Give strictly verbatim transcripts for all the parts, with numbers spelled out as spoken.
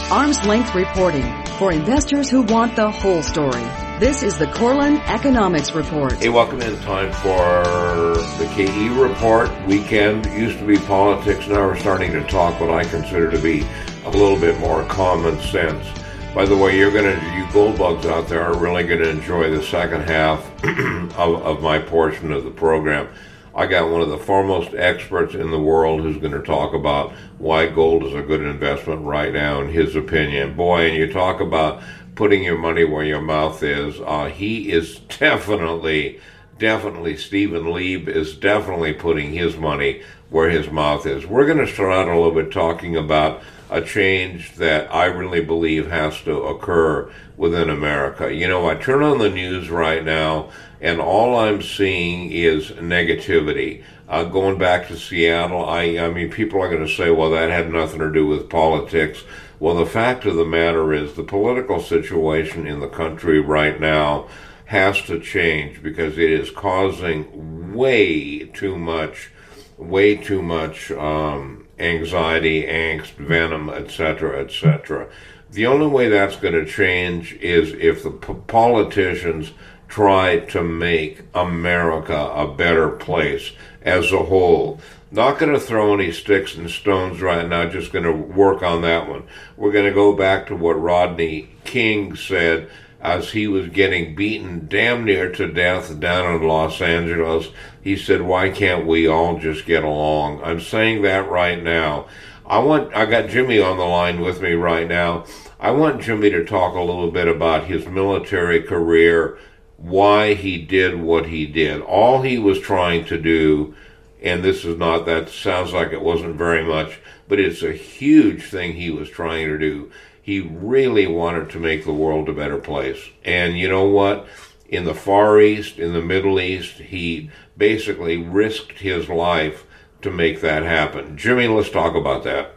Arm's length reporting for investors who want the whole story. This is the Corlin Economics Report. Hey, welcome in. Time for the K E Report. Weekend used to be politics. Now we're starting to talk what I consider to be a little bit more common sense. By the way, you're going to, you gold bugs out there are really going to enjoy the second half of, of my portion of the program. I got one of the foremost experts in the world who's going to talk about why gold is a good investment right now, in his opinion. Boy, and you talk about putting your money where your mouth is. Uh, he is definitely, definitely, Stephen Lieb is definitely putting his money where his mouth is. We're going to start out a little bit talking about a change that I really believe has to occur within America. You know, I turn on the news right now, and all I'm seeing is negativity. Uh, going back to Seattle, I, I mean, people are going to say, well, that had nothing to do with politics. Well, the fact of the matter is the political situation in the country right now has to change because it is causing way too much, way too much um, anxiety, angst, venom, et cetera, et cetera. The only way that's going to change is if the p- politicians try to make America a better place as a whole. Not going to throw any sticks and stones right now, just going to work on that one. We're going to go back to what Rodney King said as he was getting beaten damn near to death down in Los Angeles. He said, why can't we all just get along? I'm saying that right now. I want, I got Jimmy on the line with me right now. I want Jimmy to talk a little bit about his military career, why he did what he did. All he was trying to do, and this is not, that sounds like it wasn't very much, but it's a huge thing he was trying to do. He really wanted to make the world a better place. And you know what? In the Far East, in the Middle East, he basically risked his life to make that happen. Jimmy, let's talk about that.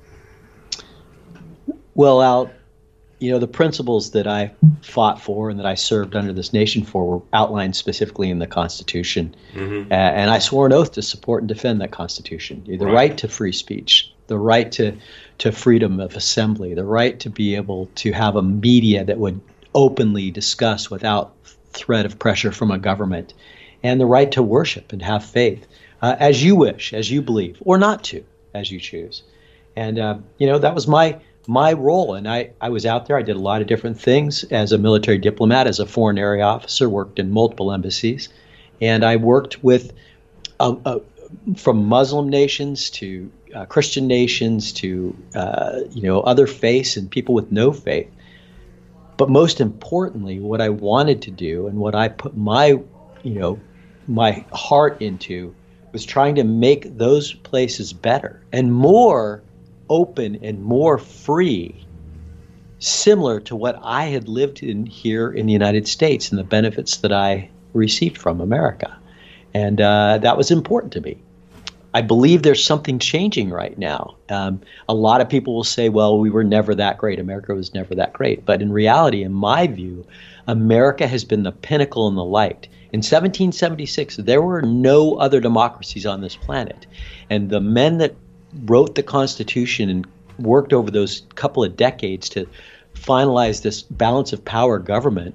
Well, Al, you know, the principles that I fought for and that I served under this nation for were outlined specifically in the Constitution. Mm-hmm. Uh, and I swore an oath to support and defend that Constitution. The right, right to free speech, the right to, to freedom of assembly, the right to be able to have a media that would openly discuss without threat of pressure from a government, and the right to worship and have faith uh, as you wish, as you believe, or not to, as you choose. And, uh, you know, that was my my role. And I, I was out there. I did a lot of different things as a military diplomat, as a foreign area officer, worked in multiple embassies. And I worked with uh, uh, from Muslim nations to uh, Christian nations to, uh, you know, other faiths and people with no faith. But most importantly, what I wanted to do and what I put my, you know, my heart into was trying to make those places better and more open and more free, similar to what I had lived in here in the United States and the benefits that I received from America. And uh, that was important to me. I believe there's something changing right now. Um, a lot of people will say, well, we were never that great. America was never that great. But in reality, in my view, America has been the pinnacle and the light. In seventeen seventy-six, there were no other democracies on this planet. And the men that wrote the Constitution and worked over those couple of decades to finalize this balance of power government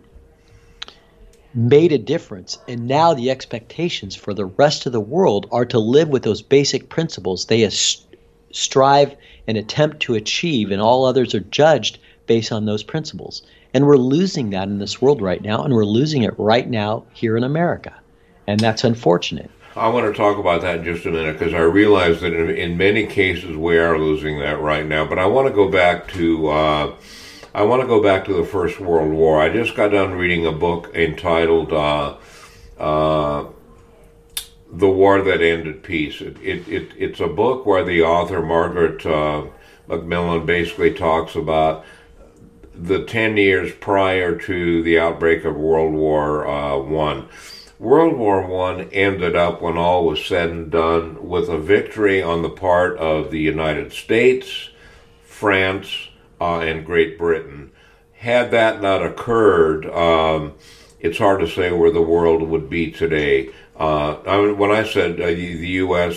made a difference. And now the expectations for the rest of the world are to live with those basic principles they strive and attempt to achieve, and all others are judged based on those principles. And we're losing that in this world right now, and we're losing it right now here in America. And that's unfortunate. I want to talk about that in just a minute because I realize that in, in many cases we are losing that right now. But I want to go back to uh, I want to go back to the First World War. I just got done reading a book entitled uh, uh, "The War That Ended Peace." It, it, it it's a book where the author Margaret uh, Macmillan basically talks about the ten years prior to the outbreak of World War uh, One. World War One ended up, when all was said and done, with a victory on the part of the United States, France, uh, and Great Britain. Had that not occurred, um, it's hard to say where the world would be today. Uh, I mean, when I said uh, the U S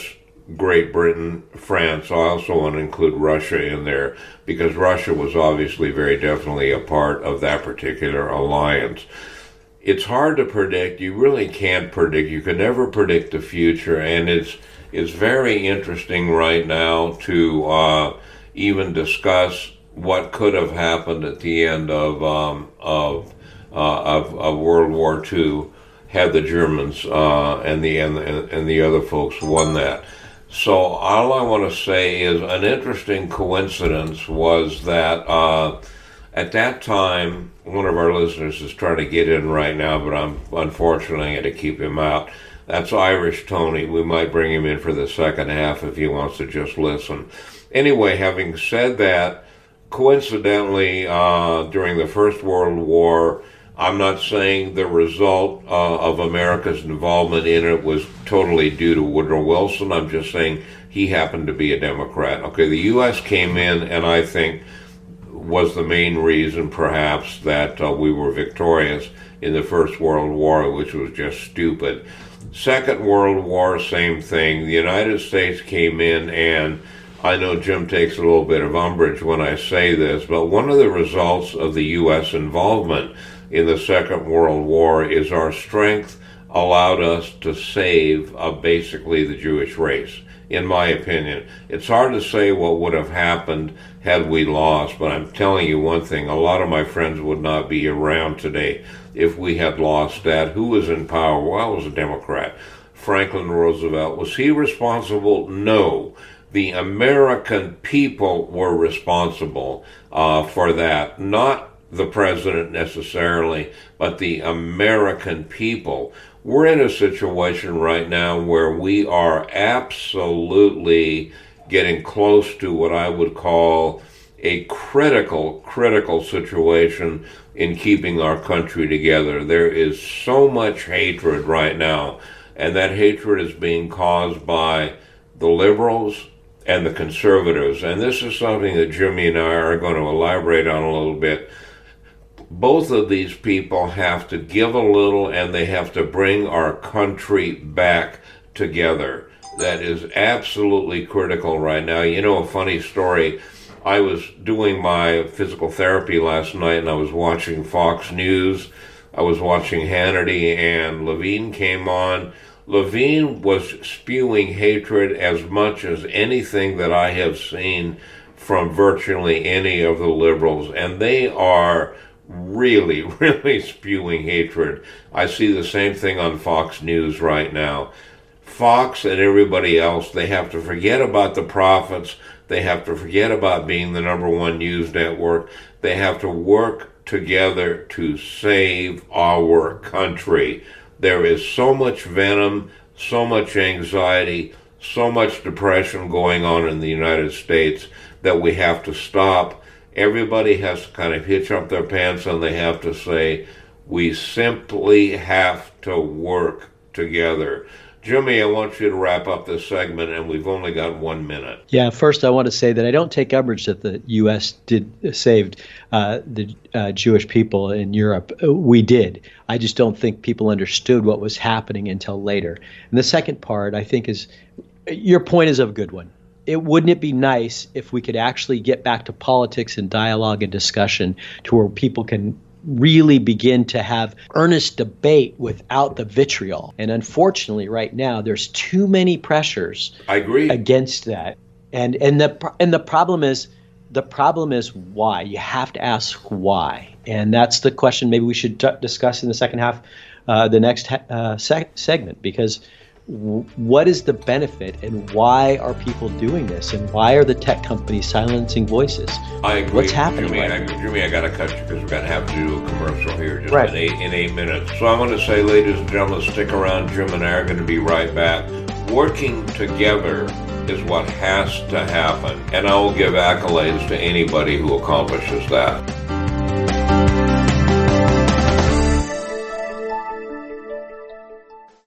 Great Britain, France. I also want to include Russia in there because Russia was obviously very definitely a part of that particular alliance. It's hard to predict. You really can't predict. You can never predict the future, and it's it's very interesting right now to uh, even discuss what could have happened at the end of um, of, uh, of of World War Two had the Germans uh, and the and, and the other folks won that. So all I want to say is an interesting coincidence was that uh, at that time, one of our listeners is trying to get in right now, but I'm unfortunately going to keep him out. That's Irish Tony. We might bring him in for the second half if he wants to just listen. Anyway, having said that, coincidentally, uh, during the First World War, I'm not saying the result uh, of America's involvement in it was totally due to Woodrow Wilson. I'm just saying he happened to be a Democrat. Okay, the U S came in and I think was the main reason perhaps that uh, we were victorious in the First World War, which was just stupid. Second World War, same thing. The United States came in, and I know Jim takes a little bit of umbrage when I say this, but one of the results of the U S involvement in the Second World War is our strength allowed us to save uh, basically the Jewish race, in my opinion. It's hard to say what would have happened had we lost, but I'm telling you one thing, a lot of my friends would not be around today if we had lost that. Who was in power? Well, it was a Democrat. Franklin Roosevelt. Was he responsible? No. The American people were responsible uh, for that, not the president necessarily, but the American people. We're in a situation right now where we are absolutely getting close to what I would call a critical, critical situation in keeping our country together. There is so much hatred right now, and that hatred is being caused by the liberals and the conservatives. And this is something that Jimmy and I are going to elaborate on a little bit. Both of these people have to give a little, and they have to bring our country back together. That is absolutely critical right now. You know, a funny story, I was doing my physical therapy last night, and I was watching Fox News. I was watching Hannity, and Levine came on. Levine was spewing hatred as much as anything that I have seen from virtually any of the liberals, and they are really, really spewing hatred. I see the same thing on Fox News right now. Fox and everybody else, they have to forget about the profits. They have to forget about being the number one news network. They have to work together to save our country. There is so much venom, so much anxiety, so much depression going on in the United States that we have to stop. Everybody has to kind of hitch up their pants, and they have to say, we simply have to work together. Jimmy, I want you to wrap up this segment, and we've only got one minute. Yeah, first I want to say that I don't take umbrage that the U S did saved uh, the uh, Jewish people in Europe. We did. I just don't think people understood what was happening until later. And the second part, I think, is your point is a good one. It wouldn't it be nice if we could actually get back to politics and dialogue and discussion to where people can really begin to have earnest debate without the vitriol. And unfortunately, right now, there's too many pressures I agree. against that. And and the and the problem is the problem is why. You have to ask why. And that's the question maybe we should t- discuss in the second half, uh, the next uh, seg- segment, because what is the benefit, and why are people doing this, and why are the tech companies silencing voices? I agree. What's happening Jimmy, right I, now? Jimmy, I got to cut you because we're going to have to do a commercial here just Right. in, eight, in eight minutes. So I'm going to say, ladies and gentlemen, stick around. Jim and I are going to be right back. Working together is what has to happen, and I will give accolades to anybody who accomplishes that.